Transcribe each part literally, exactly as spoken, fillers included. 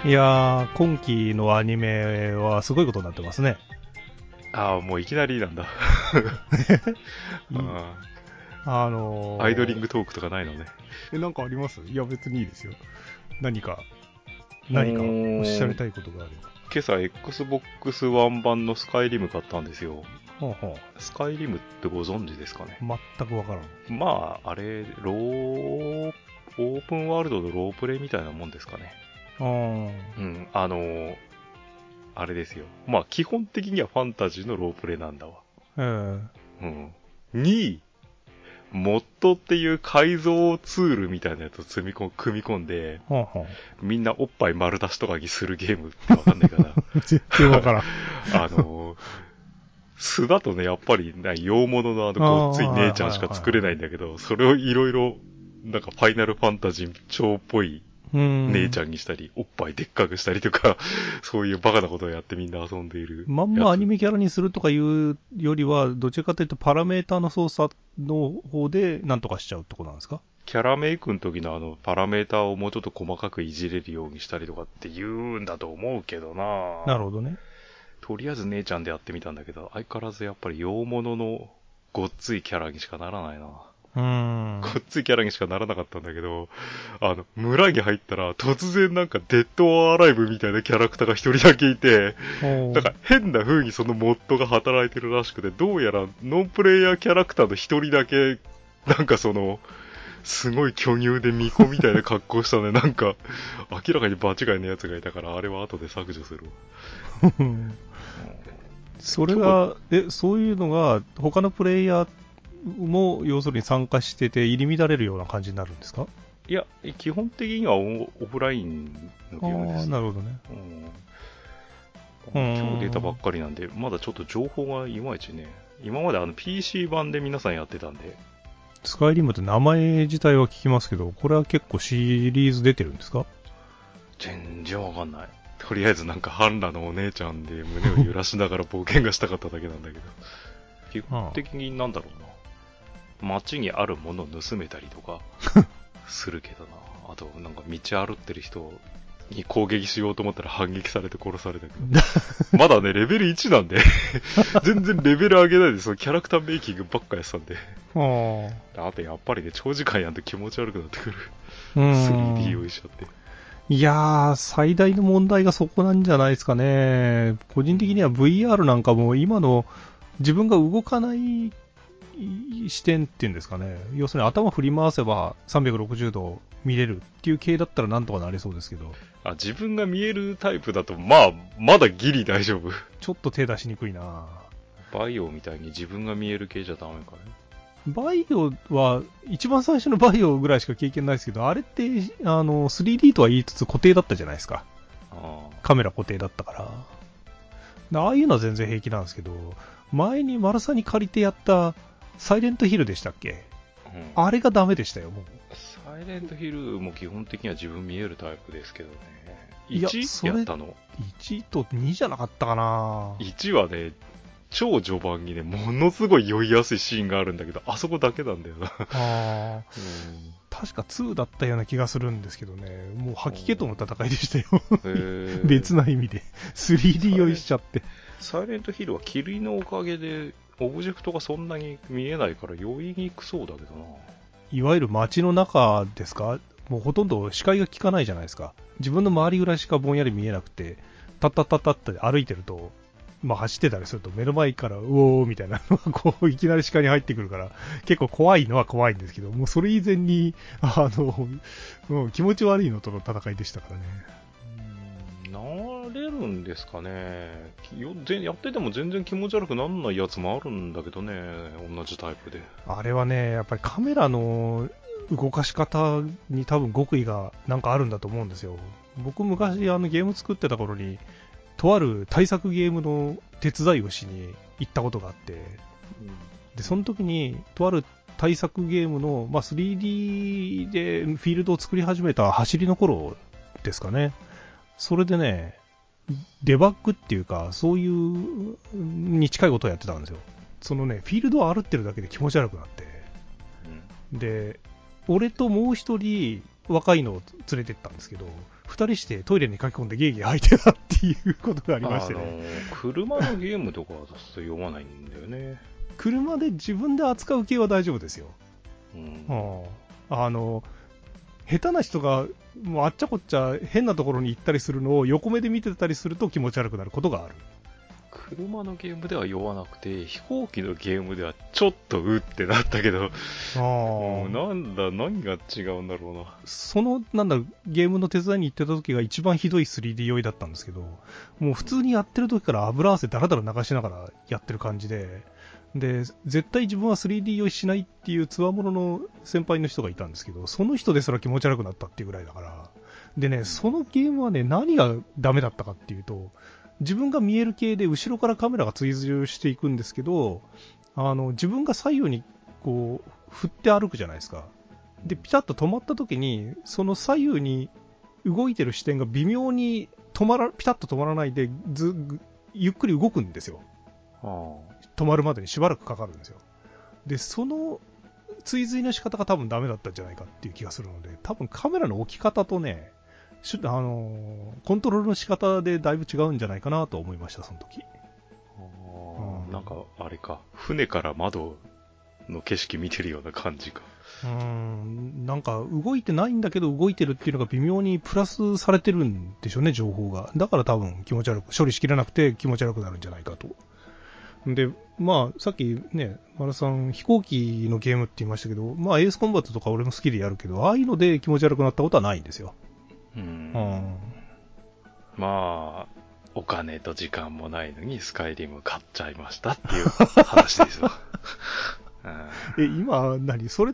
いやー、今期のアニメはすごいことになってますね。 ああ、もういきなりなんだ。 いああーアイドリのングトークとかないのね。 ー、え、なんかあります？いや、別にいいですよ。何か、 う何かおっしゃーん、 りたいことがあれば。 今朝 Xbox One 版のスカイリム買ったんですよ。 ほうほスカイリムってご存知ですかね？ う。全くわからん。 まあ、あれ、ロー、オープンワールドのロープレイみたいなもんですかね。 あー。 うん、あのー、あれですよ。まあ、基本的にはファンタジーのロープレイなんだわ。 えー。 うん。に、モッドっていう改造ツールみたいなやつを積み込組み込んで、 ほうほみんなおっぱい丸出しとかにするゲームってわかんないかな。 う。全然わからん。 あのー、素だとね、やっぱり、洋物のあの、 あごっついー、はい姉ちゃんしか作れないんだけど、それをいろいろ、なんかファイナルファンタジー超っぽいうん。 姉ちゃんにしたり、おっぱいでっかくしたりとか、そういうバカなことをやってみんな遊んでいるまんやつ。 まアニメキャラにするとかいうよりは、どちらかというとパラメーターの操作の方でなんとかしちゃうってことなんですか？ キャラメイクの時のあの、パラメーターをもうちょっと細かくいじれるようにしたりとかって言うんだと思うけどななるほどね。 とりあえず姉ちゃんでやってみたんだけど、相変わらずやっぱり洋物のごっついキャラにしかならないな。 うーん。 ごっついキャラにしかならなかったんだけど、あの、村に入ったら突然なんかデッドオアアライブみたいなキャラクターが一人だけいて、 おー。 なんか変な風にそのモッドが働いてるらしくて、どうやらノンプレイヤーキャラクターの一人だけ、なんかその、すごい巨乳で巫女みたいな格好したね。なんか、明らかに場違いのやつがいたから、あれは後で削除するわ。 それ今日、 が、え、そういうのが、他のプレイヤーも、要するに参加してて、入り乱れるような感じになるんですか？ いや、基本的にはオオフラインのゲームでああ、 すね。 なるほどね。ううん、 ー今日出たばっん。 かりなんで、まだちょっと情報がいまいちね。今まであの ピーシー 版で皆さんやってたんで、 スカイリムって名前自体は聞きますけど、これは結構シリーズ出てるんですか？ 全然わかんない。とりあえずなんかハンラのお姉ちゃんで胸を揺らしながら冒険がしたかっただけなんだけど、基本的になんだろうな。街にあるものを盗めたりとかするけどな。あとなんか道歩ってる人に攻撃しようと思ったら反撃されて殺されたけど。まだね、レベルいちなんで全然レベル上げないで、そのキャラクターメイキングばっかやってたんで。 ああ。 あとやっぱりね、長時間やんと気持ち悪くなってくる。 うーん。 スリーディー 用意しちゃって。 いやー、最大の問題がそこなんじゃないですかね。個人的には ブイアール なんかも今の自分が動かない視点っていうんですかね。要するに頭振り回せばさんびゃくろくじゅうど見れるっていう系だったらなんとかなりそうですけど、 あ、自分が見えるタイプだと、まあ、まだギリ大丈夫。 ちょっと手出しにくいな。 バイオみたいに自分が見える系じゃダメかね。 バイオは、一番最初のバイオぐらいしか経験ないですけど、あれって、あの、スリーディー とは言いつつ固定だったじゃないですか。 あカメラ固定だったから。ああいうのは全然平気なんですけど、前にマルサに借りてやったサイレントヒルでしたっけ？ あ、うん。 あれがダメでしたよ、もう。 サイレントヒルも基本的には自分見えるタイプですけどね。 いや、 いち? それ、 やったの。 いちとにじゃなかったかな。 いちはね、超序盤にね、ものすごい酔いやすいシーンがあるんだけど、あそこだけなんだよな。 ああ、 うん確かツーだったような気がするんですけどね、もう吐き気との戦いでしたよ。 へー別な意味で。スリーディー 酔いしちゃって。 サイレントヒルは霧のおかげで、オブジェクトがそんなに見えないから酔いにくそうだけどな。 いわゆる街の中ですか？もうほとんど視界が効かないじゃないですか。自分の周りぐらいしかぼんやり見えなくて、タッタッタッタッって歩いてると、まあ走ってたりすると目の前からうおーみたいなのがこういきなり視界に入ってくるから結構怖いのは怖いんですけど、もうそれ以前にあの、うん、気持ち悪いのとの戦いでしたからね。 うーん、なれるんですかね。よぜやってても全然気持ち悪くならないやつもあるんだけどね。同じタイプで。 あれはね、やっぱりカメラの動かし方に多分極意がなんかあるんだと思うんですよ。僕昔あのゲーム作ってた頃にとある対策ゲームの手伝いをしに行ったことがあって、でその時にとある対策ゲームの、まあ、スリーディー でフィールドを作り始めた走りの頃ですかね。それでね、デバッグっていうかそういうに近いことをやってたんですよ。そのねフィールドを歩ってるだけで気持ち悪くなって、 うん、 で俺ともう一人若いのを連れてったんですけど、 二人してトイレに駆け込んでゲーゲー吐いてたっていうことがありましてね。 あのー、車のゲームとかだと読まないんだよね。 車で自分で扱う系は大丈夫ですよ。 うん、 あ, あの、下手な人がもうあっちゃこっちゃ変なところに行ったりするのを横目で見てたりすると気持ち悪くなることがある。 車のゲームでは酔わなくて、飛行機のゲームではちょっとうってなったけど、 あもうなんだ、何が違うんだろうな。 その、なんだ、ゲームの手伝いに行ってた時が一番ひどい スリーディー 酔いだったんですけど、もう普通にやってる時から油汗だらだら流しながらやってる感じで、で、絶対自分は スリーディー 酔いしないっていうつわものの先輩の人がいたんですけど、その人ですら気持ち悪くなったっていうぐらいだから、でね、そのゲームはね、何がダメだったかっていうと、自分が見える系で後ろからカメラが追従していくんですけど、あの自分が左右にこう振って歩くじゃないですか。でピタッと止まった時にその左右に動いてる視点が微妙に止まらピタッと止まらないでずゆっくり動くんですよ。止まるまでにしばらくかかるんですよ。でその追随の仕方が多分ダメだったんじゃないかっていう気がするので、多分カメラの置き方とね、あのー、コントロールの仕方でだいぶ違うんじゃないかなと思いました、その時。 あ、なんかあれか、船から窓の景色見てるような感じか。 うーん、なんか動いてないんだけど動いてるっていうのが微妙にプラスされてるんでしょうね、情報が。だから多分気持ち悪く、処理しきれなくて気持ち悪くなるんじゃないかと。で、まあ、さっきね、丸さん、飛行機のゲームって言いましたけど、まあ、エースコンバットとか俺も好きでやるけど、ああいうので気持ち悪くなったことはないんですよ。 うん。まあ、お金と時間もないのにスカイリム買っちゃいましたっていう話ですよ。 え、今、何それって、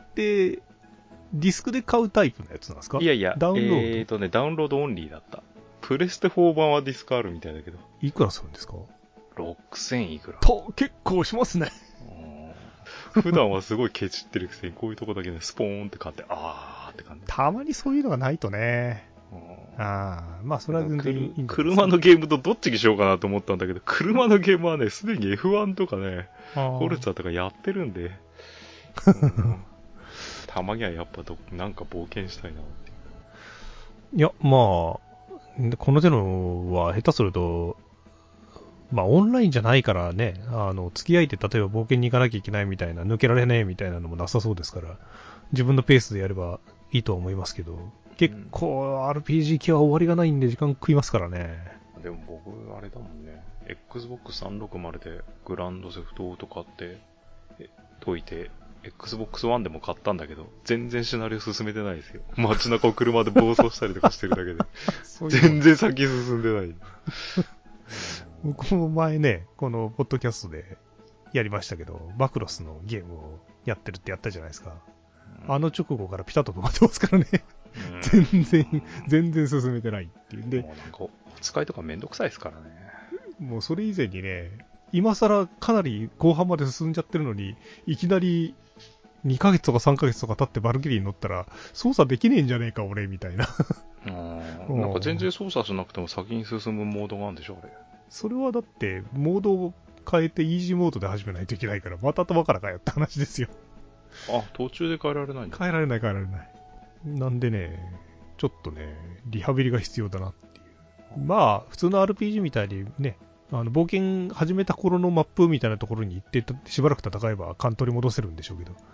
ディスクで買うタイプのやつなんですか？ いやいや、 ダウンロード。 えーとね、ダウンロードオンリーだった。プレステフォー版はディスクあるみたいだけど。 いくらするんですか？ ろくせんいくら。 と、結構しますね。 普段はすごいケチってるくせに、こういうとこだけね、スポーンって買って、あーって感じ。 たまにそういうのがないとね。ああ、まあそれは全然いいんじゃないですか。 車のゲームとどっちにしようかなと思ったんだけど、車のゲームはね、すでに エフワン とかね、フォルツァとかやってるんで、うん、たまにはやっぱどなんか冒険したいなっていう。 いや、まあ、この手のは下手すると、まあオンラインじゃないからね、あの、付き合いで例えば冒険に行かなきゃいけないみたいな、抜けられねえみたいなのもなさそうですから、自分のペースでやればいいとは思いますけど、結構 アールピージー 系は終わりがないんで時間食いますからね。 でも僕、あれだもんね、エックスボックスさんびゃくろくじゅう でグランドセフトオート買って、解いて、エックスボックスワン でも買ったんだけど、全然シナリオ進めてないですよ。街中を車で暴走したりとかしてるだけで。うう全然先進んでない。 僕も前ね、このポッドキャストでやりましたけど、バクロスのゲームをやってるってやったじゃないですか。うん、あの直後からピタッと止まってますからね。全然、全然進めてないっていうんで。 もうなんか、お使いとかめんどくさいですからね。 もうそれ以前にね、今更かなり後半まで進んじゃってるのに、いきなりにかげつとかさんかげつとか経ってバルキリーに乗ったら、操作できねえんじゃねえか俺みたいな。 うん、なんか全然操作しなくても先に進むモードがあるんでしょあれ。 それはだって、モードを変えてイージーモードで始めないといけないから、また頭からかよって話ですよ。 あ、途中で変えられないんだ。 変えられない変えられない。なんでね、ちょっとね、リハビリが必要だなっていう。まあ、普通の アールピージー みたいにね、あの冒険始めた頃のマップみたいなところに行ってしばらく戦えばカントリ戻せるんでしょうけど。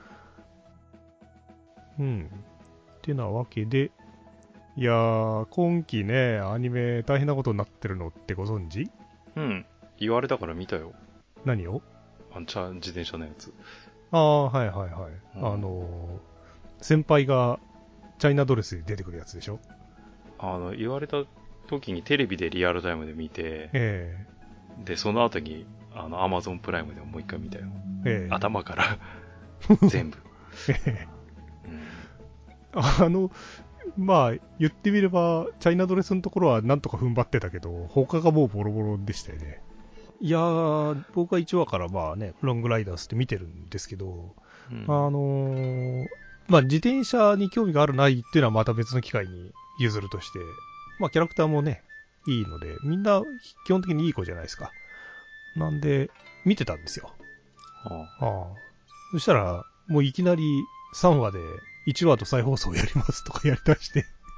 うん。ってなわけで、いやー、今期ね、アニメ大変なことになってるのってご存知？ うん。言われたから見たよ。 何を？ あの、チャ自転車のやつ。 ああ、はいはいはい。うん、あのー、先輩がチャイナドレスで出てくるやつでしょ？ あの、言われた時にテレビでリアルタイムで見て、 えー、で、その後に、あの、アマゾンプライムでもう一回見たよ。えー、頭から全部。えー、うん、あの、まあ、言ってみれば、チャイナドレスのところはなんとか踏ん張ってたけど、他がもうボロボロでしたよね。いやー、僕はいちわからまあね、ロングライダースって見てるんですけど、うん、あのー、まあ自転車に興味があるないっていうのはまた別の機会に譲るとして、まあキャラクターもね、いいので、みんな基本的にいい子じゃないですか。なんで、見てたんですよ。はあはあ、そしたら、もういきなりさんわでいちわと再放送やりますとかやりだして、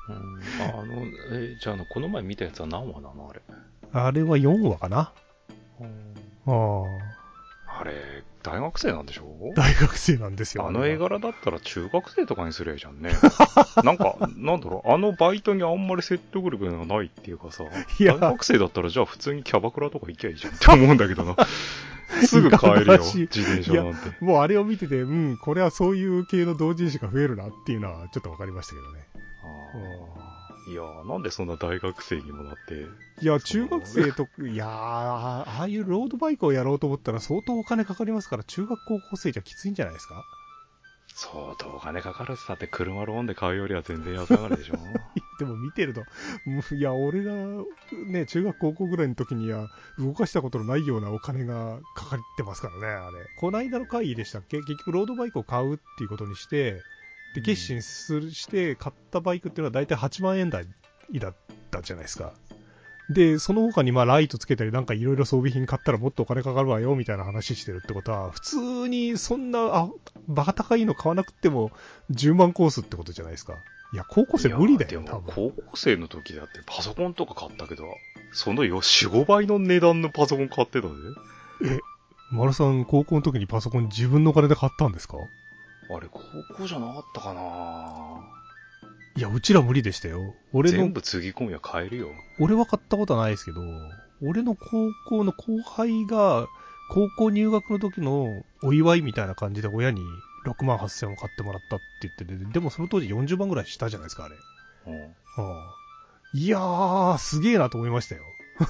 うん、あの、え、じゃあ、あの、この前見たやつは何話なのあれ。 あれはよんわかな。 うん、 ああれ、大学生なんでしょ？ 大学生なんですよ。 あの絵が柄だったら中学生とかにすりゃいいじゃんね。なんか、なんだろう、あのバイトにあんまり説得力がないっていうかさ、 いや大学生だったらじゃあ普通にキャバクラとか行きゃいいじゃんって思うんだけどな。すぐ買えるよ、自転車なんて。 もうあれを見てて、うん、これはそういう系の同人誌が増えるなっていうのはちょっとわかりましたけどね。 あ、いやー、なんでそんな大学生にもなって。 いや、中学生と、いやー、ああいうロードバイクをやろうと思ったら相当お金かかりますから、中学高校生じゃきついんじゃないですか？ 相当お金かかるってさって車ローンで買うよりは全然安上がるでしょ。 でも見てると、いや、俺がね、中学高校ぐらいの時には動かしたことのないようなお金がかかってますからね、あれ。この間の会議でしたっけ？結局ロードバイクを買うっていうことにして、で、決心するして買ったバイクっていうのは大体はちまんえん台だったじゃないですか。で、その他にまあライトつけたりなんかいろいろ装備品買ったらもっとお金かかるわよみたいな話してるってことは、普通にそんな、あ、バカ高いの買わなくてもじゅうまんコースってことじゃないですか。いや、高校生無理だよ、 でも高校生の時だってパソコンとか買ったけど、そのよ、よん、ごばいの値段のパソコン買ってたで。 え、丸さん高校の時にパソコン自分のお金で買ったんですか？ あれ、高校じゃなかったかないや、うちら無理でしたよ。俺の、 全部つぎ込みは買えるよ。 俺は買ったことはないですけど、俺の高校の後輩が、高校入学の時のお祝いみたいな感じで親にろくまんはっせんを買ってもらったって言ってて、でもその当時よんじゅうまんぐらいしたじゃないですか、あれ。 うん。 はあ、いやー、すげえなと思いましたよ。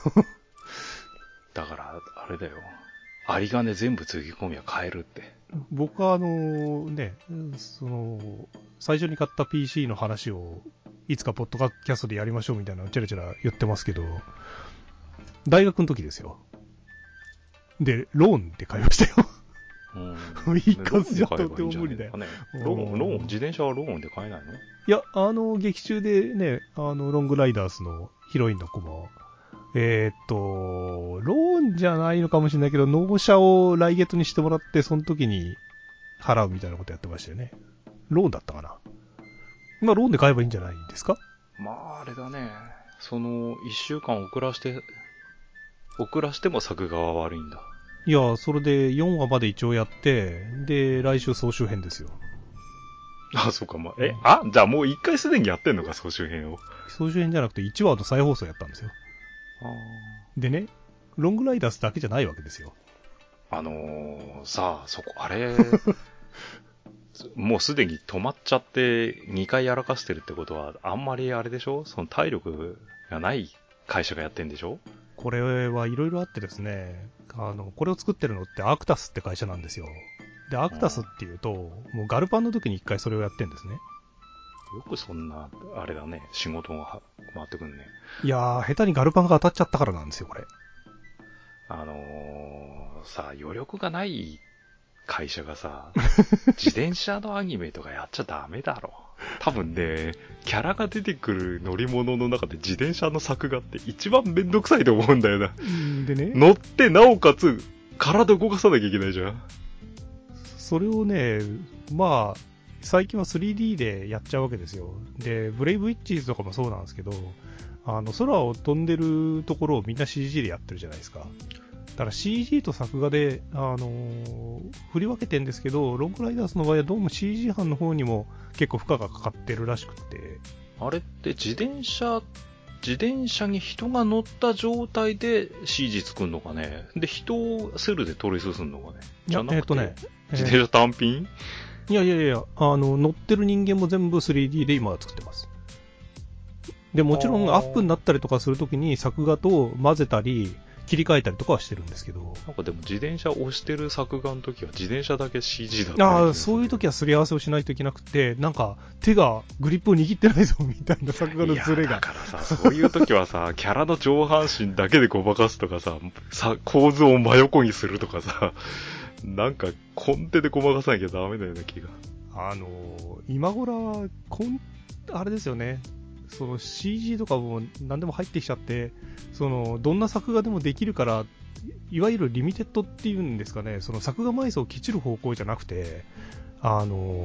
だから、あれだよ。有り金全部つぎ込みは買えるって。 僕はあのね、その、最初に買った ピーシー の話を、いつかポッドキャストでやりましょうみたいなのをチャラチャラ言ってますけど、大学の時ですよ。で、ローンで買いましたよ。 うん。 いい数じゃとても無理だよ。 ね、ローン、ローン、自転車はローンで買えないの？ いや、あの、劇中でね、あの、ロングライダースのヒロインの子も、えー、っと、ローンじゃないのかもしれないけど、納車を来月にしてもらって、その時に払うみたいなことやってましたよね。ローンだったかな。まあ、ローンで買えばいいんじゃないですか？ まあ、あれだね。その、一週間遅らして、遅らしても作画は悪いんだ。 いや、それでよんわまで一応やって、で、来週総集編ですよ。 あ、そうか、まあ、え、あ、じゃあもう一回すでにやってんのか、総集編を。 総集編じゃなくていちわの再放送やったんですよ。でね、ロングライダースだけじゃないわけですよ。 あのー、さあ、そこ、あれ、もうすでに止まっちゃってにかいやらかしてるってことは、あんまりあれでしょ？その体力がない会社がやってんでしょ？ これはいろいろあってですね、あの、これを作ってるのってアクタスって会社なんですよ。で、アクタスっていうと、もうガルパンの時に一回それをやってんですね。 よくそんな、あれだね、仕事が回ってくんね。 いやー、下手にガルパンが当たっちゃったからなんですよ、これ。 あのー、さ、余力がない会社がさ、自転車のアニメとかやっちゃダメだろ。多分ね、キャラが出てくる乗り物の中で自転車の作画って一番めんどくさいと思うんだよな。 でね、 乗ってなおかつ体動かさなきゃいけないじゃん。 それをね、まあ、最近は スリーディー でやっちゃうわけですよ。で、ブレイブウィッチーズとかもそうなんですけど、あの、空を飛んでるところをみんな シージー でやってるじゃないですか。だから シージー と作画で、あのー、振り分けてるんですけど、ロングライダースの場合はどうも シージー 班の方にも結構負荷がかかってるらしくて。 あれって自転車、自転車に人が乗った状態で シージー 作るのかね。で、人をセルでトレースするのかね。じゃなくて、えっとね、自転車単品、 いやいやいや、あの、乗ってる人間も全部 スリーディー で今は作ってます。で、もちろんアップになったりとかするときに作画と混ぜたり、切り替えたりとかはしてるんですけど。 なんかでも自転車押してる作画の時は自転車だけ シージー だった。 ああ、そういう時はすり合わせをしないといけなくて、なんか手がグリップを握ってないぞみたいな作画のズレが。 いやだからさ、そういう時はさ、キャラの上半身だけでごまかすとかさ、さ構図を真横にするとかさ、なんかコンテでごまかさなきゃダメだよね、気が。 あのー、今頃はコン、あれですよね。その シージー とかも何でも入ってきちゃって、そのどんな作画でもできるから、いわゆるリミテッドっていうんですかね、その作画枚数をきちる方向じゃなくて、あの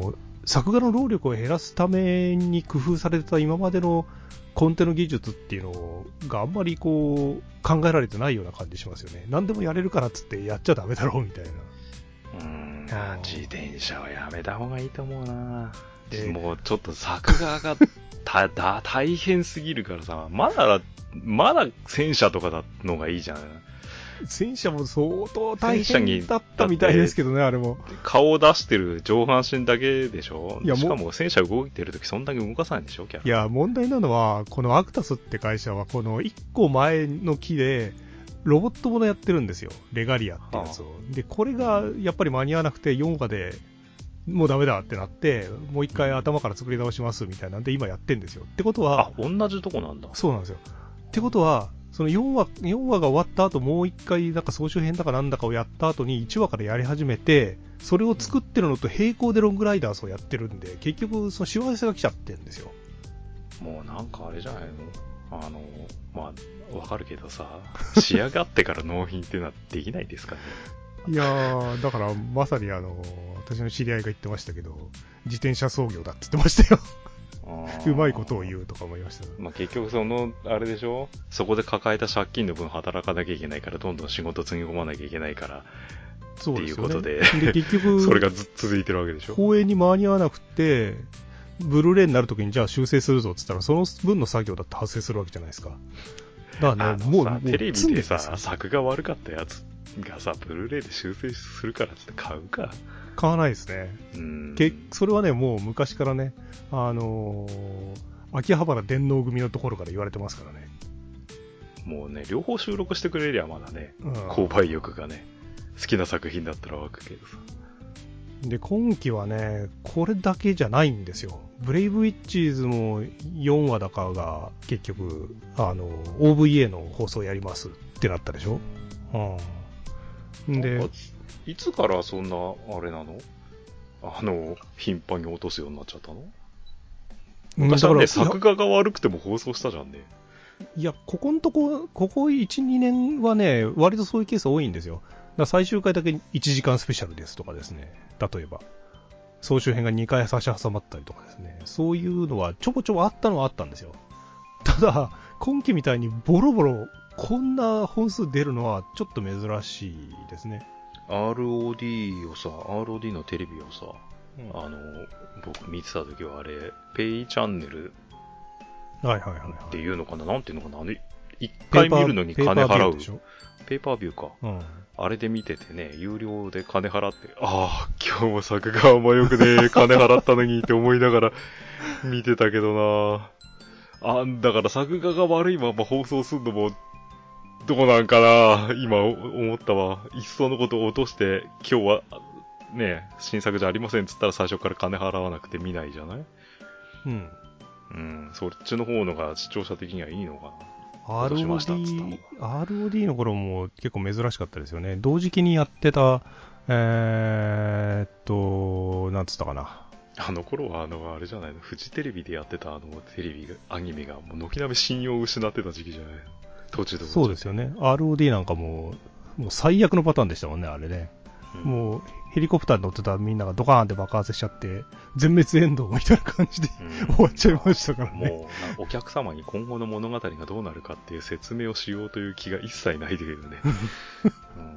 作画の労力を減らすために工夫されてた今までのコンテの技術っていうのがあんまりこう考えられてないような感じしますよね。何でもやれるからっつってやっちゃダメだろうみたいな。 うーん、自転車はやめた方がいいと思うな。 えー、 もうちょっと作画がただ大変すぎるからさ、まだまだ戦車とかだのがいいじゃん。 戦車も相当大変だったみたいですけどね、あれも。 顔を出してる上半身だけでしょ。 いや、 しかも戦車動いてるときそんだけ動かさないんでしょ、キャラ。 いや、問題なのは、このアクタスって会社は、このいっこまえの機で、ロボットものやってるんですよ。レガリアってやつを。はあ、で、これがやっぱり間に合わなくて、よんわでもうダメだってなって、もう一回頭から作り直しますみたいなんで、今やってんですよ。ってことは、 あ、同じとこなんだ。 そうなんですよ。ってことは、そのよんわ、よんわが終わった後、もう一回、なんか総集編だかなんだかをやった後にいちわからやり始めて、それを作ってるのと並行でロングライダースをやってるんで、結局、そのしわ寄せが来ちゃってるんですよ。 もうなんかあれじゃないの？あの、まあ、わかるけどさ、仕上がってから納品っていうのはできないですかね。 いやー、だからまさにあの、私の知り合いが言ってましたけど、自転車操業だって言ってましたよ。うまいことを言うとか思いました。 まあ、結局その、あれでしょ？そこで抱えた借金の分働かなきゃいけないから、どんどん仕事つぎ込まなきゃいけないから、 そうですよね、 っていうことで、 で結局、 それがず続いてるわけでしょ？ 放映に間に合わなくて、ブルーレイになるときにじゃあ修正するぞって言ったら、その分の作業だって発生するわけじゃないですか。 だからね、もう、もうテレビでさ、作が悪かったやつがさ、ブルーレイで修正するからって買うか。 買わないですね。うん。けそれはね、もう昔からね、あのー、秋葉原電脳組のところから言われてますからね。 もうね、両方収録してくれりゃまだね、うん、購買欲がね、好きな作品だったら湧くけどさ。 で、今期はね、これだけじゃないんですよ。ブレイブウィッチーズもよんわだかが結局、あの、オーブイエー の放送やりますってなったでしょ。うん。で、 いつからそんな、あれなの？あの、頻繁に落とすようになっちゃったの？昔はね、作画が悪くても放送したじゃんね。 いや、ここのとこ、ここいち、にねんはね、割とそういうケース多いんですよ。だから最終回だけいちじかんスペシャルですとかですね。例えば。総集編がにかい差し挟まったりとかですね。そういうのはちょこちょこあったのはあったんですよ。ただ、今期みたいにボロボロ、こんな本数出るのはちょっと珍しいですね。 アールオーディー をさ、アールオーディー のテレビをさ、うん、あの、僕見てた時はあれ、ペイチャンネルはいはいはい、はい。 っていうのかな、なんていうのかな、あの、一回見るのに金払う。ペーパービューか。うん。あれで見ててね、有料で金払って、ああ、今日も作画あんまよくね、金払ったのにって思いながら見てたけどな。あ、だから作画が悪いまま放送するのも、どうなんかな、今思ったわ。いっそのことを落として、今日は、ね、新作じゃありませんっつったら最初から金払わなくて見ないじゃない？うん。うん、そっちの方のが視聴者的にはいいのかな。 アールオーディー、アールオーディー の頃も結構珍しかったですよね。同時期にやってた、えーっと、なんつったかな。 あの頃は、あの、あれじゃないの、フジテレビでやってたあのテレビ、アニメが、もう軒並み信用を失ってた時期じゃないの。途中で。 そうですよね。アールオーディー なんかもう、もう最悪のパターンでしたもんね、あれね。うん、もう、ヘリコプターに乗ってたみんながドカーンって爆発しちゃって、全滅エンドみたいな感じで、うん、終わっちゃいましたからね。 もう、お客様に今後の物語がどうなるかっていう説明をしようという気が一切ないというね。 うん、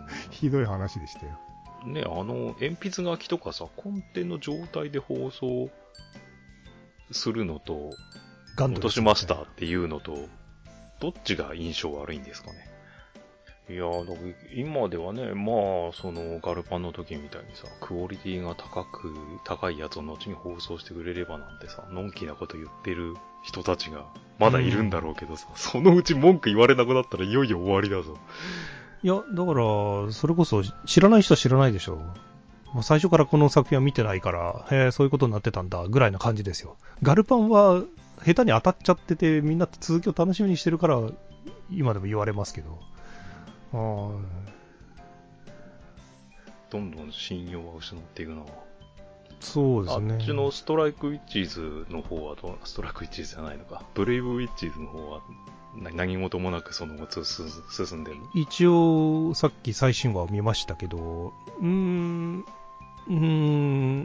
ひどい話でしたよ。 ね、あの、鉛筆書きとかさ、コンテの状態で放送するのと、落としましたっていうのと、どっちが印象悪いんですかね。いやー、だから今ではね、まあ、そのガルパンの時みたいにさ、クオリティが高く、高いやつを後に放送してくれればなんてさ、のんきなこと言ってる人たちがまだいるんだろうけどさ、うん、そのうち文句言われなくなったらいよいよ終わりだぞ。 いや、だから、それこそ知らない人は知らないでしょ。もう最初からこの作品は見てないから、へえ、そういうことになってたんだ、ぐらいな感じですよ。ガルパンは下手に当たっちゃってて、みんな続きを楽しみにしてるから、今でも言われますけど。あどんどん信用は失っていくな。 そうですね。 あっちのストライクウィッチーズの方はどう、ストライクウィッチーズじゃないのか。ブレイブウィッチーズの方は何事もなくその後進んでるの？ 一応、さっき最新話を見ましたけど、うーん、うーん、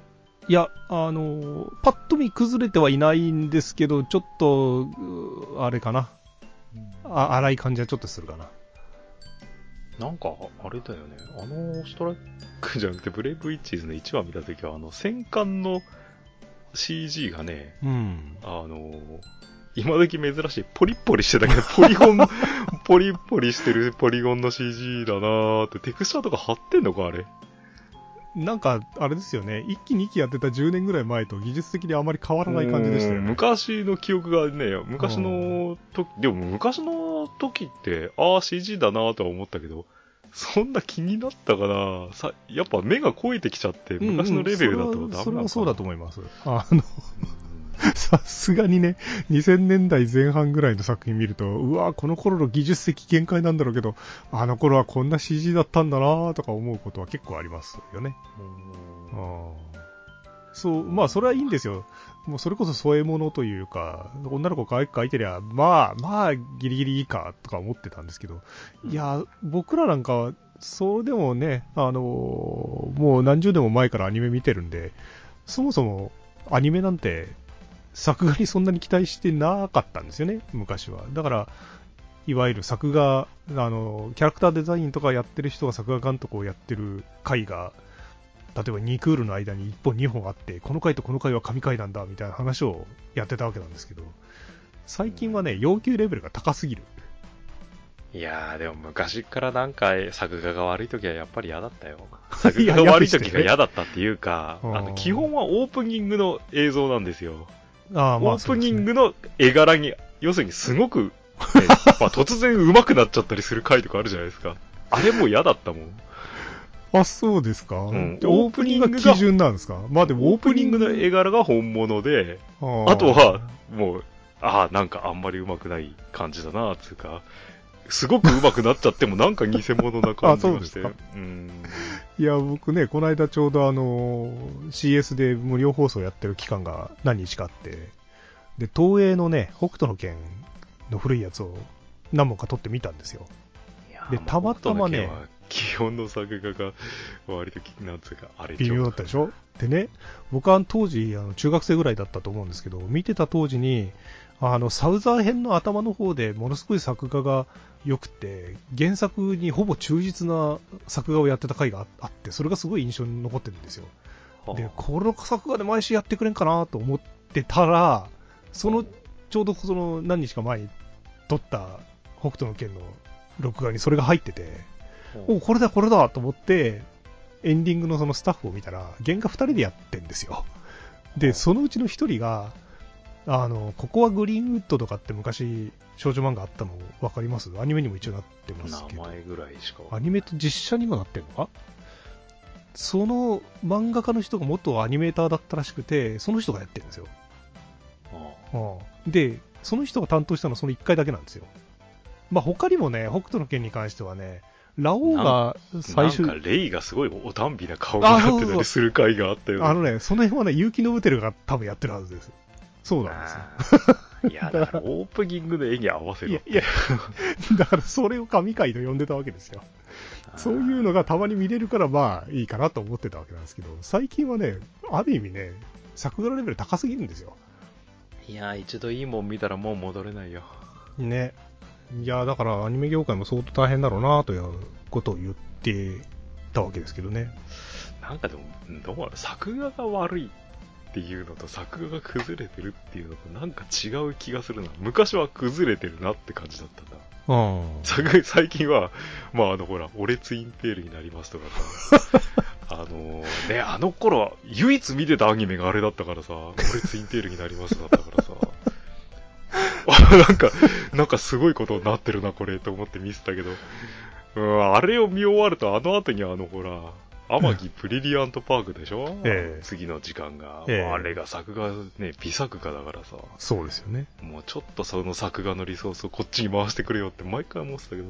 いや、あの、パッと見崩れてはいないんですけど、ちょっと、あれかな。あ、荒い感じはちょっとするかな。 なんか、あれだよね。あの、ストライクじゃなくて、ブレイブウィッチーズのいちわ見たときは、あの、戦艦の シージー がね、 うん。 あの、今時珍しい、ポリッポリしてたけど、ポリゴン、ポリッポリしてるポリゴンの シージー だなーって、テクスチャーとか貼ってんのか、あれ。 なんか、あれですよね。いっきにきやってたじゅうねんぐらい前と技術的にあまり変わらない感じでしたよね。 昔の記憶がね、昔の時、でも昔の時って、ああ シージー だなーとは思ったけど、そんな気になったかなさ、やっぱ目が肥えてきちゃって、昔のレベルだとダメなのかな、うんうん、それは、 それはそうだと思います。あの、さすがにね、にせんねんだいぜん半ぐらいの作品見ると、うわこの頃の技術的限界なんだろうけど、あの頃はこんな シージー だったんだなーとか思うことは結構ありますよね。うん、そう、まあそれはいいんですよ。もうそれこそ添え物というか、女の子可愛く描いてりゃ、まあまあギリギリいいかとか思ってたんですけど、いや、僕らなんかは、そうでもね、あのー、もう何十年も前からアニメ見てるんで、そもそもアニメなんて作画にそんなに期待してなかったんですよね、昔は。だから、いわゆる作画、あの、キャラクターデザインとかやってる人が作画監督をやってる回が、例えばにクールの間にいっぽんにほんあって、この回とこの回は神回なんだみたいな話をやってたわけなんですけど、最近はね、要求レベルが高すぎる。 いやー、でも昔からなんか作画が悪い時はやっぱり嫌だったよ。作画が悪い時が嫌だったっていうか、あの基本はオープニングの映像なんですよ。あ、まあ、オープニングの絵柄に、要するにすごく、ねまあ、突然上手くなっちゃったりする回とかあるじゃないですか。あれも嫌だったもん。 あ、そうですか、うん、 オープニングが基準なんですか。まあでもオープニングの絵柄が本物で、あとは、もう、ああ、なんかあんまり上手くない感じだな、つうか、すごく上手くなっちゃってもなんか偽物な感じがして。 あ、そうですか。うん。いや、僕ね、この間ちょうどあの、シーエス で無料放送やってる期間が何日かあって、で、東映のね、北斗の拳の古いやつを何本か撮ってみたんですよ。で、たまたまね、 基本の作画が割となんつうかあれ微妙だったでしょ。でね、僕は当時あの中学生ぐらいだったと思うんですけど、見てた当時にあのサウザー編の頭の方でものすごい作画が良くて、原作にほぼ忠実な作画をやってた回があって、それがすごい印象に残ってるんですよ。はあ、で、この作画で毎週やってくれんかなと思ってたら、そのちょうどその何日か前に撮った北斗の拳の録画にそれが入ってて、おこれだこれだと思ってエンディングのそのスタッフを見たら原画ふたりでやってんですよ。でそのうちのひとりがあのここはグリーンウッドとかって昔少女漫画あったの分かります？アニメにも一応なってますけど、 名前ぐらいしかアニメと実写にもなってるのか。その漫画家の人が元アニメーターだったらしくて、その人がやってるんですよ。ああでその人が担当したのはそのいっかいだけなんですよ。まあ他にもね、北斗の拳に関してはね、ラオウが最初なんかレイがすごいおだんびな顔になってたりする回があったよね。 あのね、その辺はね、結城ノブテルが多分やってるはずです。そうなんですよ。いや、だからオープニングの絵に合わせろ。いや、いやだからそれを神回と呼んでたわけですよ。そういうのがたまに見れるからまあいいかなと思ってたわけなんですけど、最近はね、ある意味ね、作画レベル高すぎるんですよ。 いや、一度いいもん見たらもう戻れないよ。 ね。いや、だからアニメ業界も相当大変だろうなということを言ってたわけですけどね。 なんかでも、どうなの、作画が悪いっていうのと作画が崩れてるっていうのとなんか違う気がするな。昔は崩れてるなって感じだったんだ。うん、最近は、まああのほら、俺ツインテールになりますとかさ、あのー、ね、あの頃は唯一見てたアニメがあれだったからさ、俺ツインテールになりますだったからさ、なんか、なんかすごいことになってるな、これ、と思って見てたけど、うん、あれを見終わると、あの後にあの、ほら、天城ブリリアントパークでしょ、えー、次の時間が、えー。あれが作画ね、美作家だからさ。 そうですよね。 もうちょっとその作画のリソースをこっちに回してくれよって毎回思ってたけど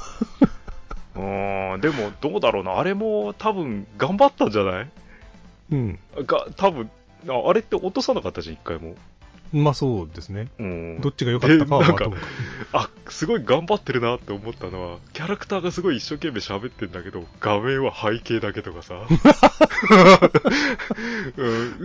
な。うん、でもどうだろうな、あれも多分頑張ったんじゃない？ うん。 が、多分、あれって落とさなかったじゃん、一回も。 まあそうですね。 うん。 どっちが良かったかはなんかまあともかあ、すごい頑張ってるなって思ったのは、キャラクターがすごい一生懸命喋ってんだけど、画面は背景だけとかさ。うん、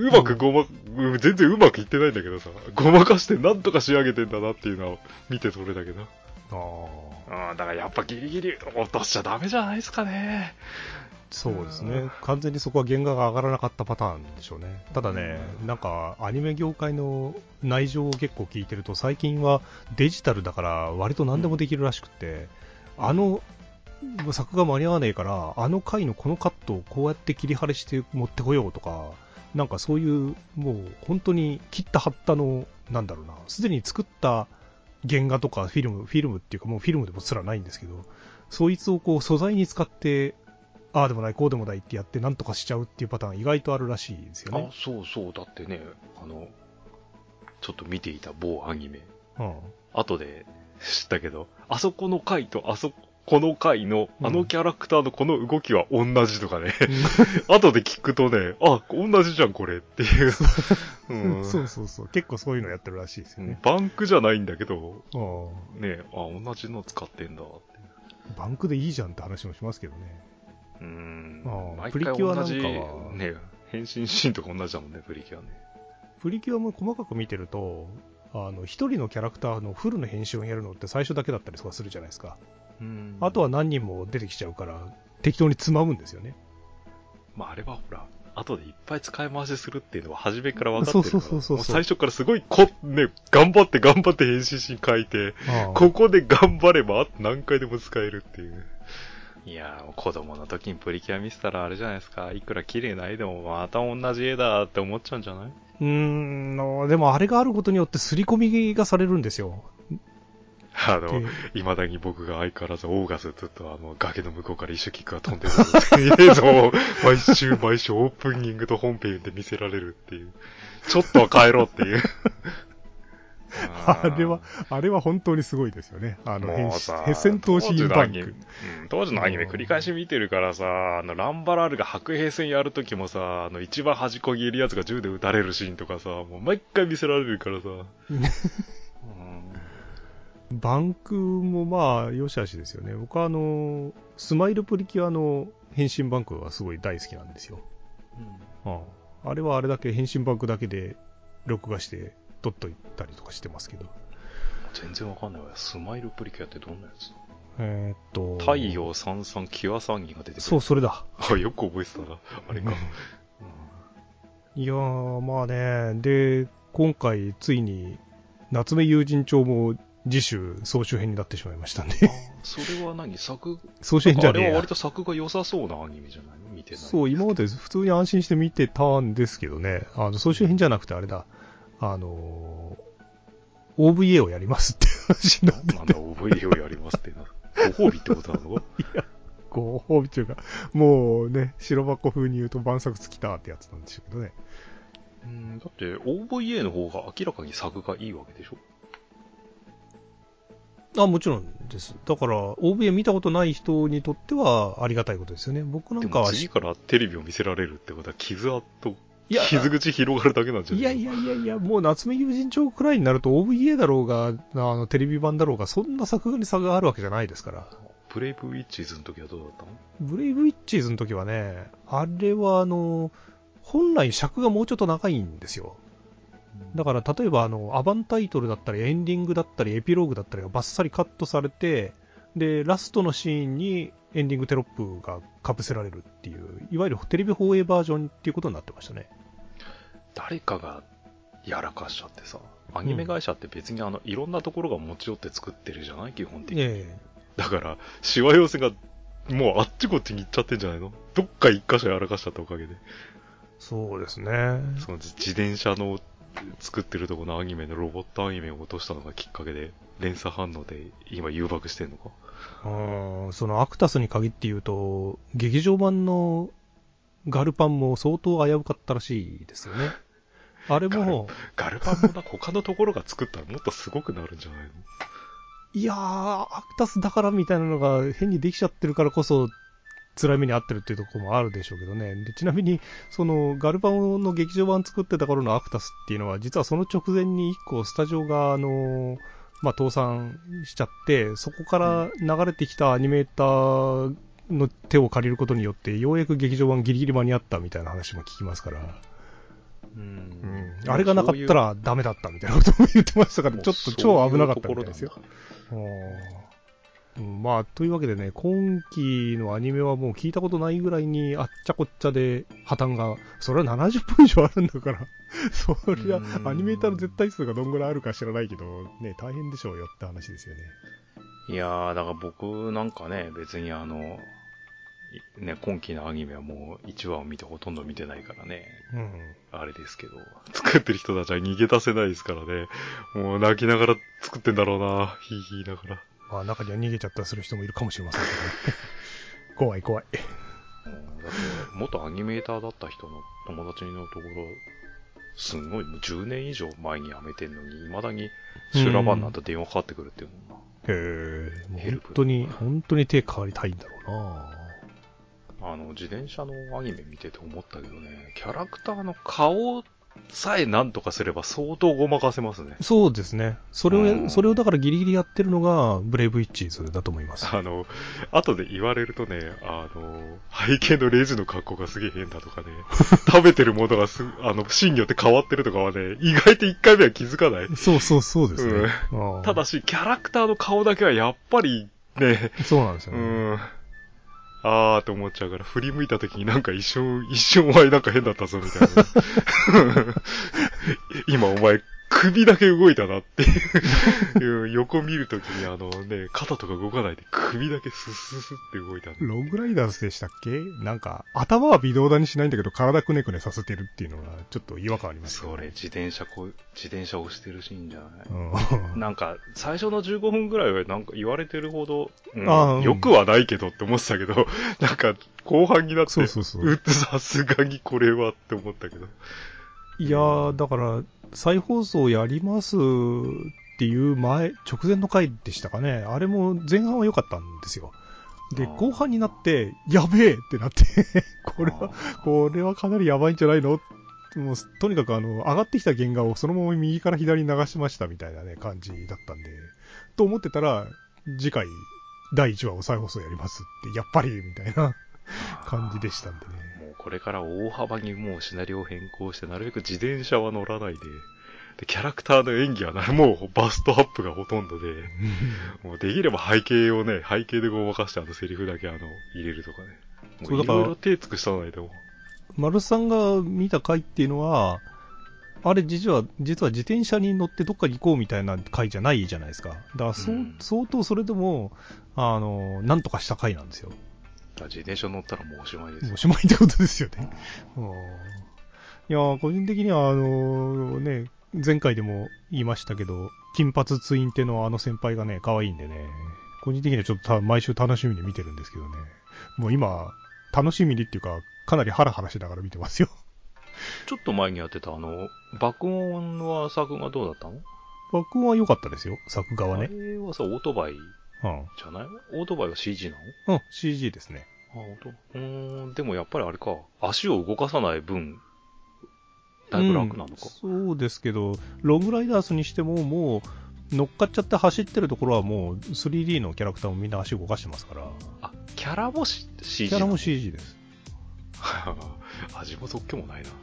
うまくごま、うん、全然うまくいってないんだけどさ、ごまかしてなんとか仕上げてんだなっていうのは見て取れたけど。ああ。だからやっぱギリギリ落としちゃダメじゃないですかね。 そうですね。完全にそこは原画が上がらなかったパターンでしょうね。ただね、なんかアニメ業界の内情を結構聞いてると、最近はデジタルだから割と何でもできるらしくて、うん、あの作画間に合わねえから、あの回のこのカットをこうやって切り張りして持ってこようとか、なんかそういうもう本当に切った貼ったの、なんだろうな、すでに作った原画とかフィルム、フィルムっていうかもうフィルムでもすらないんですけど、そいつをこう素材に使ってああでもないこうでもないってやってなんとかしちゃうっていうパターン意外とあるらしいですよね。 あ、そうそう。だってね、あの、ちょっと見ていた某アニメ。うん。後で知ったけど、あそこの回とあそこの回のあのキャラクターのこの動きは同じとかね。うん、後で聞くとね、あ、同じじゃんこれっていう。 うん、そうそうそう。結構そういうのやってるらしいですよね。 バンクじゃないんだけど、あね、あ、同じの使ってんだって。 バンクでいいじゃんって話もしますけどね。 うーん。毎回同じ、ね、変身シーンとか同じだもんね、プリキュアね。 プリキュアも細かく見てると、あの、一人のキャラクターのフルの変身をやるのって最初だけだったりとかするじゃないですか。うん。あとは何人も出てきちゃうから、適当につまむんですよね。 まあ、あれはほら、後でいっぱい使い回しするっていうのは初めから分かってるから、そうそうそうそう。もう最初からすごいこ、ね、頑張って頑張って変身シーン書いて、ここで頑張れば何回でも使えるっていう。いやー、子供の時にプリキュア見せたらあれじゃないですか。いくら綺麗な絵でもまた同じ絵だって思っちゃうんじゃない？ うーん、でもあれがあることによって刷り込みがされるんですよ。 あの、未だに僕が相変わらずオーガズずっとあの、崖の向こうから一緒キックが飛んでるっていう映像を毎週毎週オープニングと本編で見せられるっていう。ちょっとは帰ろうっていう。 あれは、あれは本当にすごいですよね。あの、もうさ、戦闘シーンバンク。 うん、当時のアニメ繰り返し見てるからさ、あの、ランバラールが白兵戦やるときもさ、あの、一番端っこにいるやつが銃で撃たれるシーンとかさ、もう毎回見せられるからさ。うん、 バンクもまあ、良し悪しですよね。僕はあの、スマイルプリキュアの変身バンクはすごい大好きなんですよ。うん、ああ、あれはあれだけ変身バンクだけで録画して、撮っといたりとかしてますけど。 全然わかんないわ。スマイルプリキュアってどんなやつ？ えー、っと太陽さんさんキュアサンギが出てくる。 そう、それだ。 あ、よく覚えてたな。あれか。 うん、いやー、まあね。で、今回ついに夏目友人帳も次週総集編になってしまいましたね。 あ、それは何？作総集編じゃねえや。 あれは割と作が良さそうなアニメじゃないの？見てない。 そう、今まで普通に安心して見てたんですけどね。あの総集編じゃなくてあれだ。あのー、オーブイエー をやりますって話なんで。 なんだ オーブイエー をやりますってな。ご褒美ってことなの？ いや、ご褒美っていうか、もうね、白箱風に言うと晩作尽きたってやつなんでしょうけどね。 うん、だって オーブイエー の方が明らかに作がいいわけでしょ？ あ、もちろんです。だから、オーブイエー 見たことない人にとってはありがたいことですよね。僕なんかは。 でも次からテレビを見せられるってことは傷跡、傷口広がるだけなんじゃない？ いやいやいやいや、もう夏目友人帳くらいになると オーブイエー だろうが、あの、テレビ版だろうが、そんな作画に差があるわけじゃないですから。 ブレイブウィッチーズの時はどうだったの？ ブレイブウィッチーズの時はね、あれはあの、本来尺がもうちょっと長いんですよ。だから例えばあのアバンタイトルだったりエンディングだったりエピローグだったりがバッサリカットされて、でラストのシーンにエンディングテロップがかぶせられるっていう、いわゆるテレビ放映バージョンっていうことになってましたね。 誰かがやらかしちゃってさ、アニメ会社って別にあの、うん、いろんなところが持ち寄って作ってるじゃない基本的に、えー、だからしわ寄せがもうあっちこっちに行っちゃってんじゃないの？どっか一箇所やらかしちゃったおかげで。 そうですね。 その自転車の作ってるとこのアニメのロボットアニメを落としたのがきっかけで連鎖反応で今誘爆してんのか。 ああ、そのアクタスに限って言うと劇場版のガルパンも相当危うかったらしいですよね。あれもガル、ガルパンもな他のところが作ったらもっとすごくなるんじゃないの？ いやー、アクタスだからみたいなのが変にできちゃってるからこそ辛い目に遭ってるっていうところもあるでしょうけどね。でちなみに、そのガルバオの劇場版作ってた頃のアクタスっていうのは、実はその直前に一個スタジオが、あの、まあ、倒産しちゃって、そこから流れてきたアニメーターの手を借りることによって、ようやく劇場版ギリギリ間に合ったみたいな話も聞きますから。 うん、 うん、あれがなかったらダメだったみたいなことも言ってましたから、ちょっと超危なかったみたいですよ。うん、まあ、というわけでね、今期のアニメはもう聞いたことないぐらいにあっちゃこっちゃで破綻が、それはななじゅっぷん以上あるんだから、そりゃアニメーターの絶対数がどんぐらいあるか知らないけど、ね、大変でしょうよって話ですよね。 いやー、だから僕なんかね、別にあの、ね、今期のアニメはもういちわを見てほとんど見てないからね、うん、あれですけど、作ってる人たちは逃げ出せないですからね、もう泣きながら作ってんだろうな、ヒーヒーだから。 まあ中には逃げちゃったりする人もいるかもしれませんけど、ね、怖い怖い。 うん、だって元アニメーターだった人の友達のところ、すんごいもうじゅうねん以上前に辞めてんのに、未だに修羅場になった電話かかってくるっていうもんな。 へえ、本当に本当に手変わりたいんだろうな。 あの、自転車のアニメ見てて思ったけどね、キャラクターの顔さえ何とかすれば相当ごまかせますね。 そうですね。それを、うん、それをだからギリギリやってるのが、ブレイブウィッチーズだと思います。 あの、後で言われるとね、あの、背景のレジの格好がすげえ変だとかね、食べてるものがす、あの、シーンによって変わってるとかはね、意外といっかいめは気づかない。 そうそうそうですね。 うん、ただし、キャラクターの顔だけはやっぱりね、 そうなんですよね。 うんあーって思っちゃうから、振り向いた時になんか一瞬、一瞬お前なんか変だったぞみたいな。今お前首だけ動いたなっていう、横見るときにあのね、肩とか動かないで首だけスススって動いた、ね。 ロングライダーズでしたっけ？なんか、頭は微動だにしないんだけど、体くねくねさせてるっていうのが、ちょっと違和感あります、 ね。それ、自転車こ、自転車押してるシーンじゃない、うん、なんか、最初のじゅうごふんぐらいはなんか言われてるほど、うん、うん、よくはないけどって思ってたけど、なんか、後半になって、そうそうそう。うっさすがにこれはって思ったけど。 いやー、だから、再放送やりますっていう前、直前の回でしたかね。あれも前半は良かったんですよ。で、後半になって、やべえってなってこれは、これはかなりやばいんじゃないのもう、とにかくあの、上がってきた原画をそのまま右から左に流しましたみたいなね、感じだったんで、と思ってたら、次回、だいいちわを再放送やりますって、やっぱり、みたいな感じでしたんでね。 もうこれから大幅にもうシナリオを変更して、なるべく自転車は乗らないで、で、キャラクターの演技はな、もうバストアップがほとんどで、もうできれば背景をね、背景でごまかしてあのセリフだけあの、入れるとかね。もういろいろ手尽くしたないと。 丸さんが見た回っていうのは、あれ実は、実は自転車に乗ってどっかに行こうみたいな回じゃないじゃないですか。だからそう、うん、相当それでも、あの、なんとかした回なんですよ。 自転車乗ったらもうおしまいですよ。 おしまいってことですよね。うん、いやー、個人的にはあのー、ね、前回でも言いましたけど、金髪ツインテのあの先輩がね、可愛いんでね、個人的にはちょっと毎週楽しみに見てるんですけどね。もう今、楽しみにっていうか、かなりハラハラしながら見てますよ。 ちょっと前にやってたあの、爆音は作画どうだったの？ 爆音は良かったですよ、作画はね。 あれはさ、オートバイじゃない？うん、オートバイは シージー なの？うん、シージー ですね。 あ、本当。うーん、でもやっぱりあれか、足を動かさない分、だいぶ楽なのか、 うん、そうですけど、ロングライダースにしても、もう、乗っかっちゃって走ってるところはもう スリーディー のキャラクターもみんな足動かしてますから。 あ、キャラも シージー？ キャラも シージー です。 味もそっけもないな。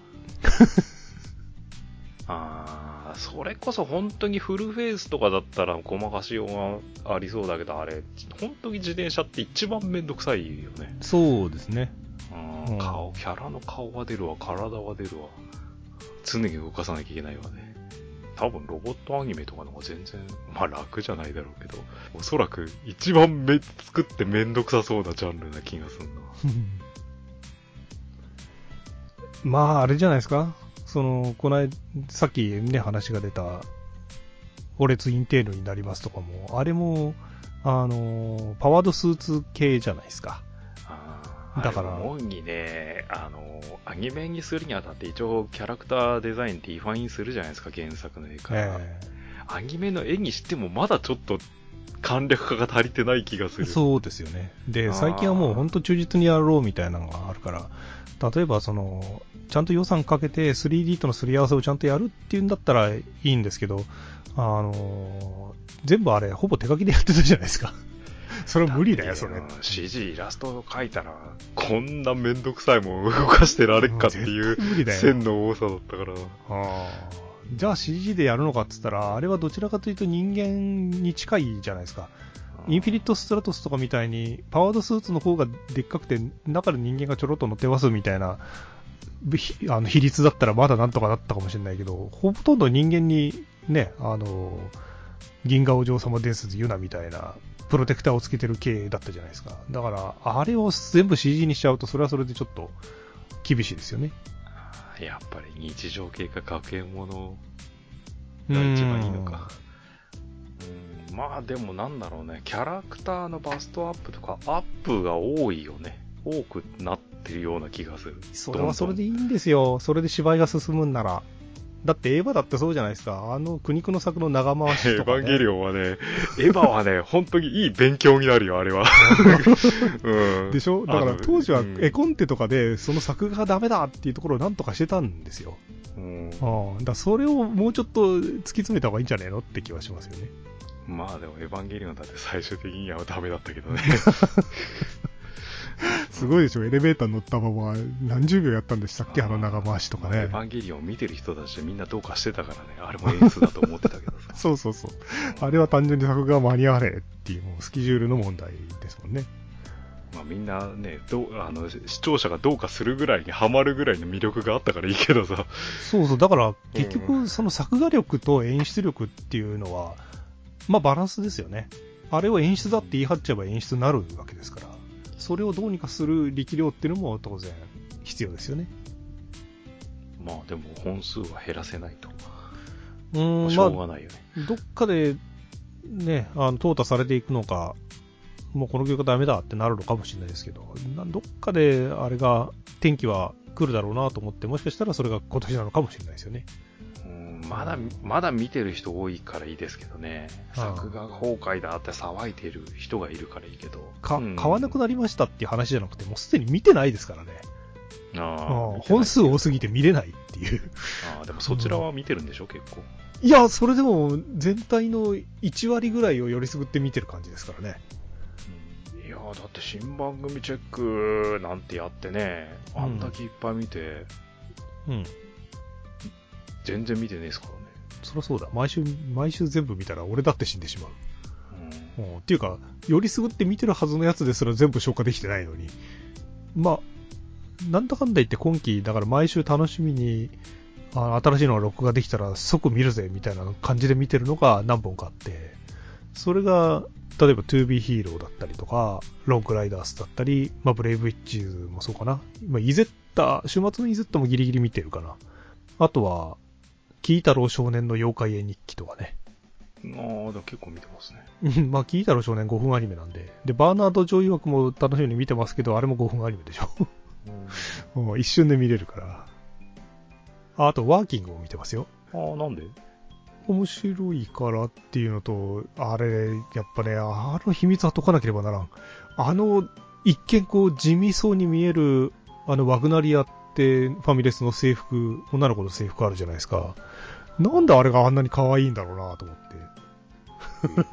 あー、それこそ本当にフルフェイスとかだったらごまかしようがありそうだけど、あれ、本当に自転車って一番めんどくさいよね。 そうですね。 うん、顔、キャラの顔は出るわ、体は出るわ。常に動かさなきゃいけないわね。多分ロボットアニメとかの方が全然、まあ楽じゃないだろうけど、おそらく一番め作ってめんどくさそうなジャンルな気がするな。 まあ、あれじゃないですか。その、この間、さっきね、話が出た、オレツインテールになりますとかも、あれも、あの、パワードスーツ系じゃないですか。 あだから。思うにね、あの、アニメにするにあたって一応キャラクターデザインディファインするじゃないですか、原作の絵から。えー、アニメの絵にしてもまだちょっと簡略化が足りてない気がする。 そうですよね。で、最近はもう本当忠実にやろうみたいなのがあるから、例えばその、ちゃんと予算かけて スリーディー とのすり合わせをちゃんとやるっていうんだったらいいんですけど、あのー、全部あれ、ほぼ手書きでやってたじゃないですか。それは無理だよ、それ。 シージー イラストを描いたら、こんなめんどくさいもん動かしてられっかっていう線の多さだったから。 あじゃあ シージー でやるのかって言ったら、あれはどちらかというと人間に近いじゃないですか。インフィニットストラトスとかみたいに、パワードスーツの方がでっかくて、中で人間がちょろっと乗ってますみたいな、あの比率だったらまだなんとかなったかもしれないけど、ほとんど人間にね、あの、銀河お嬢様伝説ユナみたいな、プロテクターをつけてる系だったじゃないですか。だから、あれを全部 シージー にしちゃうと、それはそれでちょっと厳しいですよね。 やっぱり日常系か学園ものが一番いいのか。うん、まあでもなんだろうね、キャラクターのバストアップとかアップが多いよね。多くなってるような気がする。 それはそれでいいんですよ。それで芝居が進むんなら。だってエヴァだってそうじゃないですか。あの苦肉の策の長回しとか、ね、 エヴァンゲリオンはね、エヴァはね、本当にいい勉強になるよ、あれは。うん、 でしょ？だから当時は絵コンテとかでその作画がダメだっていうところをなんとかしてたんですよ。うん、だからそれをもうちょっと突き詰めた方がいいんじゃねえのって気はしますよね。 まあでもエヴァンゲリオンだって最終的にはダメだったけどね。 すごいでしょ、エレベーター乗ったまま何十秒やったんでしたっけ、あの長回しとかね。 エヴァンゲリオンを見てる人たちでみんなどうかしてたからね、あれも演出だと思ってたけどさ。 そうそうそう。あれは単純に作画間に合わねえっていう、もうスケジュールの問題ですもんね。 まあみんなね、どうあの視聴者がどうかするぐらいにハマるぐらいの魅力があったからいいけどさ。 そうそう、だから結局その作画力と演出力っていうのは、まあバランスですよね。あれを演出だって言い張っちゃえば演出になるわけですから。それをどうにかする力量っていうのも当然必要ですよね。 まあでも本数は減らせないと。 うーん、まあ、しょうがないよね。まあ、どっかでね、あの淘汰されていくのか、もうこの曲ダメだってなるのかもしれないですけど、どっかであれが天気は来るだろうなと思って、もしかしたらそれが今年なのかもしれないですよね。 まだ、まだ見てる人多いからいいですけどね。作画崩壊だって騒いでる人がいるからいいけど。 か、うん、買わなくなりましたっていう話じゃなくて、もうすでに見てないですからね。ああ、本数多すぎて見れないっていう。 ああ、でもそちらは見てるんでしょ、うん、結構。 いや、それでも全体のいち割ぐらいをよりすぐって見てる感じですからね。 うん、いや、だって新番組チェックなんてやってね、あんだけいっぱい見て、うん。うん全然見てねえですからね。 そりゃそうだ。毎週、毎週全部見たら俺だって死んでしまう。うん、っていうか、よりすぐって見てるはずのやつですら全部消化できてないのに。まあ、なんだかんだ言って今期、だから毎週楽しみに、あ新しいのが録画できたら即見るぜみたいな感じで見てるのが何本かあって、それが、例えば トゥービー ヒーローだったりとか、ロングライダースだったり、まあ、ブレイブウィッチーズもそうかな。まあ、イゼッタ、週末のイゼッタもギリギリ見てるかな。あとは、キータロウ少年の妖怪絵日記とかね。 ああ、でも結構見てますね。 まあ、キータロウ少年ごふんアニメなんで。で、バーナード・ジョイ枠も楽しみに見てますけど、あれもごふんアニメでしょ。うん、もう一瞬で見れるから。あ、あと、ワーキングも見てますよ。 ああ、なんで面白いからっていうのと、あれ、やっぱね、あの秘密は解かなければならん。あの、一見こう、地味そうに見える、あの、ワグナリアってファミレスの制服、女の子の制服あるじゃないですか。なんであれがあんなに可愛いんだろうなと思って。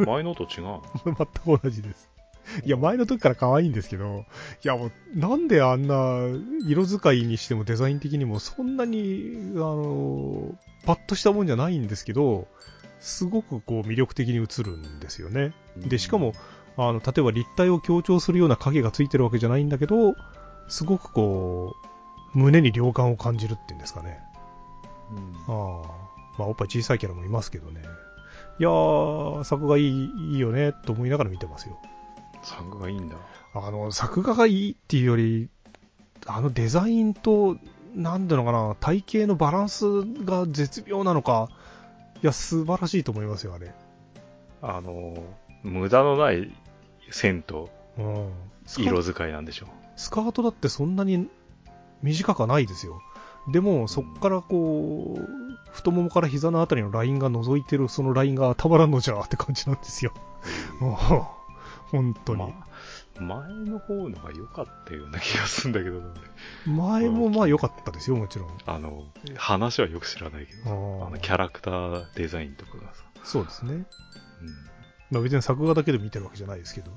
前のと違う全く同じです。いや、前の時から可愛いんですけど、いやもう、なんであんな、色使いにしてもデザイン的にもそんなに、あの、パッとしたもんじゃないんですけど、すごくこう魅力的に映るんですよね。で、しかも、あの、例えば立体を強調するような影がついてるわけじゃないんだけど、すごくこう、胸に良感を感じるっていうんですかね。うん、ああ。まあ、おっぱい小さいキャラもいますけどね。いやー、作画いい、いいよね、と思いながら見てますよ。 作画いいんだ。 あの、作画がいいっていうより、あのデザインと、なんていうのかな、体型のバランスが絶妙なのか、いや、素晴らしいと思いますよ、あれ。 あの、無駄のない線と、色使いなんでしょう、うん。 スカートだってそんなに短くはないですよ。でも、そっからこう、 太ももから膝のあたりのラインが覗いてるそのラインがたまらんのじゃって感じなんですよ。もう本当に、 まあ、前の方のが良かったような気がするんだけどね。 前もまあ良かったですよ、もちろん。 あの話はよく知らないけど、あのキャラクターデザインとかがさ。 そうですね。 うん、 まあ別に作画だけで見てるわけじゃないですけど。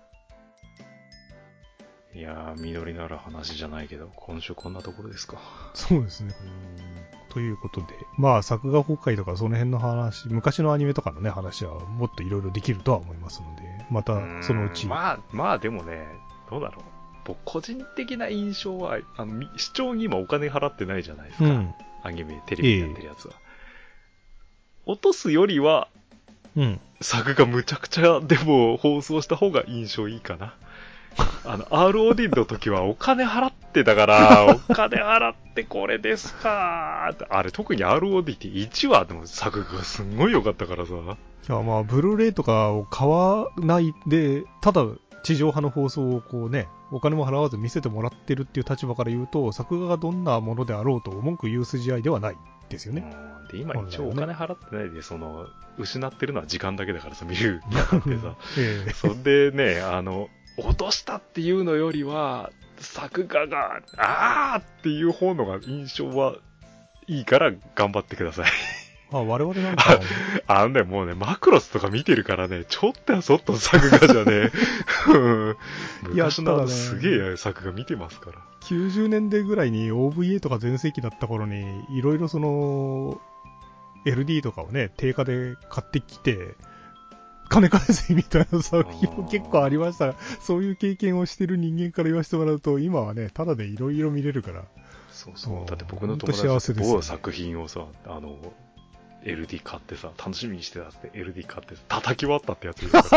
いやー、実りのある話じゃないけど、今週こんなところですか。 そうですね。ということで、まあ作画崩壊とかその辺の話、昔のアニメとかのね話はもっといろいろできるとは思いますので、またそのうち。 まあまあでもね、どうだろう。僕個人的な印象は、あの視聴に今お金払ってないじゃないですか。うん、アニメテレビでやってるやつは。えー、落とすよりは、うん、作画むちゃくちゃでも放送した方が印象いいかな。あの アールオーディー の時はお金払ってたからお金払ってこれですかー。あれ特に アールオーディー っていちわの作画がすんごい良かったからさ。いやまあブルーレイとかを買わないでただ地上波の放送をこうねお金も払わず見せてもらってるっていう立場から言うと、作画がどんなものであろうと文句言う筋合いではないですよね。 うん、で今一応お金払ってないで、その失ってるのは時間だけだからさ、見るにあたってさ、ええ、そんでね、あの落としたっていうのよりは作画があーっていう方のが印象はいいから頑張ってください。 あ、我々なんかあのね、もうね、マクロスとか見てるからね、ちょっとやそっと作画じゃね、昔のあのすげえ作画見てますから。 きゅうじゅうねんだいぐらいに オーブイエー とか全盛期だった頃に、いろいろその、エルディー とかをね、定価で買ってきて、金返せみたいな作品も結構ありましたが、そういう経験をしてる人間から言わせてもらうと、今はね、ただでいろいろ見れるから。 そうそう。だって僕の友達って某作品をさ、あの、エルディー 買ってさ、楽しみにしてたって エルディー 買って叩き割ったってやついるから、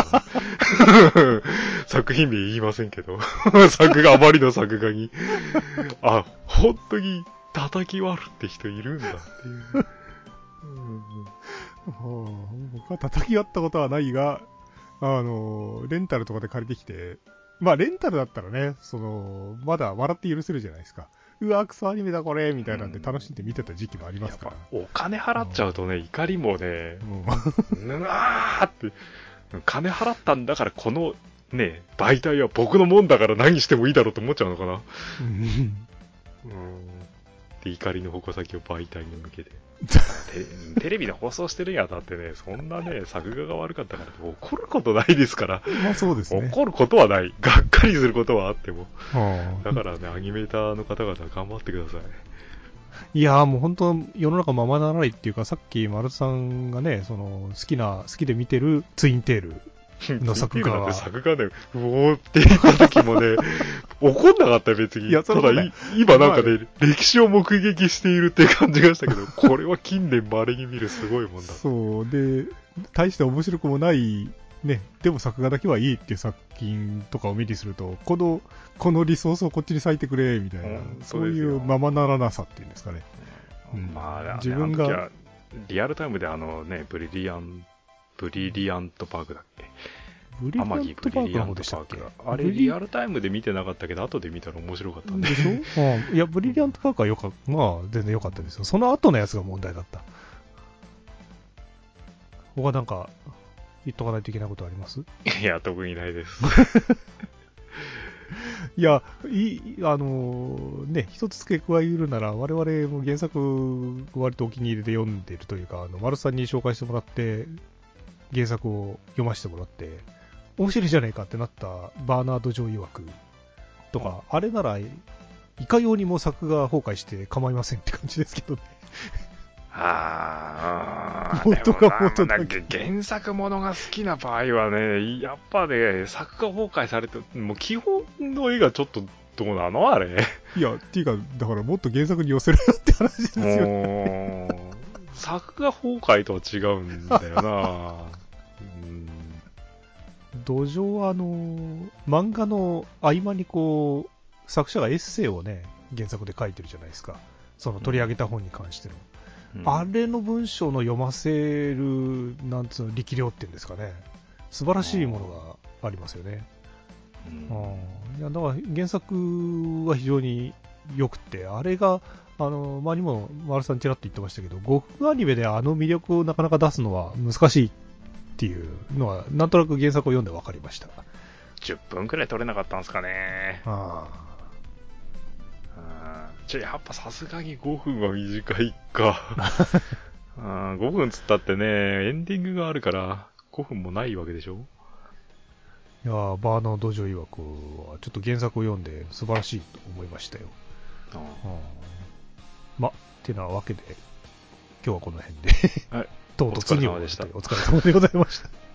ね、作品名言いませんけど、作画、あまりの作画に、あ、本当に叩き割るって人いるんだっていう。 うん、僕は叩き割ったことはないが、あの、レンタルとかで借りてきて、まあレンタルだったらね、その、まだ笑って許せるじゃないですか。うわ、クソアニメだこれみたいなんで楽しんで見てた時期もありますから。 お金払っちゃうとね、怒りもね、うわーって、金払ったんだからこのね、媒体は僕のもんだから何してもいいだろうと思っちゃうのかな。うん。で、怒りの矛先を媒体に向けて。テ, テレビで放送してるんやだってね、そんなね、作画が悪かったから怒ることないですから。 まあそうですね。 怒ることはない。がっかりすることはあっても。だからね、アニメーターの方々頑張ってください。いやーもう本当世の中ままならないっていうか、さっき丸さんがね、その好きな、好きで見てるツインテール。の作画は。 作画ね、うおーって言った時もね、怒んなかった別に。いや、ただ、ね、今なんかね、歴史を目撃しているって感じがしたけど、これは近年稀に見るすごいもんだ。 そう。で、大して面白くもない、ね、でも作画だけはいいっていう作品とかを目にすると、この、このリソースをこっちに割いてくれ、みたいな、うん、そういうままならなさっていうんですかね。 うん、まあ、自分が。リアルタイムであのね、ブリリアン、ブリリアントパークだっけ、 ブリリアントパークの方でしたっけ。 あれリアルタイムで見てなかったけど後で見たら面白かったんで。 でしょ、うん、いやブリリアントパークはよかまあ全然良かったですよ。その後のやつが問題だった。他なんか言っとかないといけないことあります？ いや特にないです。 いやいあのー、ね一つ付け加えるなら我々も原作割とお気に入りで読んでいるというか、あの丸さんに紹介してもらって原作を読ませてもらって面白いじゃないかってなったバーナード・ジョー曰くとか、うん、あれならいかようにも作画崩壊して構いませんって感じですけどね。 ああ、元が元だけ原作ものが好きな場合はね、やっぱね作画崩壊されてもう基本の絵がちょっだどうなのあれ。 いやっていうかだからもっと原作に寄せるよって話ですよね。 作画崩壊とは違うんだよな。 土壌はあの漫画の合間にこう作者がエッセイをね原作で書いてるじゃないですか。その取り上げた本に関しての、うん、あれの文章の読ませるなんつうの力量っていうんですかね、素晴らしいものがありますよね。うん、いやだから原作は非常に良くて、あれが、あの、前にも丸さんちらっと言ってましたけど、ごふんアニメであの魅力をなかなか出すのは難しいっていうのは、なんとなく原作を読んで分かりました。 じゅっぷんくらい撮れなかったんですかね。 ああ。ちょ、やっぱさすがにごふんは短いか。あごふんつったってね、エンディングがあるからごふんもないわけでしょ。 いやー、バーナー道場曰くは、ちょっと原作を読んで素晴らしいと思いましたよ。 ああま、ってなわけで、今日はこの辺で、 はい、 とうとう次をお疲れ様でした。 お疲れ様でございました。